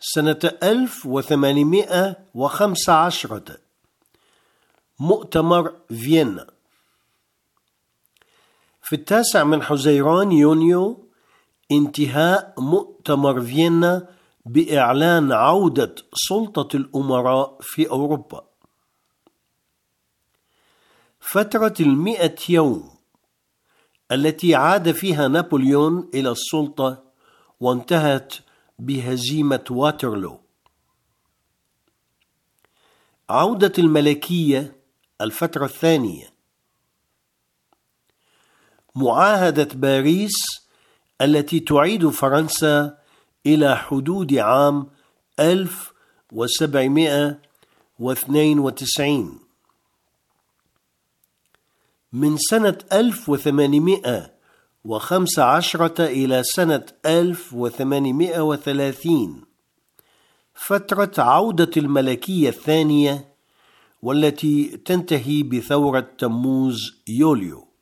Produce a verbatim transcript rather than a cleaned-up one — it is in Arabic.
سنة ألف وثمانمائة وخمسة عشر مؤتمر فيينا. في التاسع من حزيران يونيو انتهاء مؤتمر فيينا بإعلان عودة سلطة الأمراء في أوروبا. فترة المئة يوم التي عاد فيها نابليون إلى السلطة وانتهت بهزيمة واترلو. عودة الملكية الفترة الثانية. معاهدة باريس التي تعيد فرنسا إلى حدود عام ألف وسبعمائة واثنين وتسعين. من سنة ألف وثمانمائة وخمسة عشر إلى سنة ألف وثمانمائة وثلاثين فترة عودة الملكية الثانية، والتي تنتهي بثورة تموز يوليو.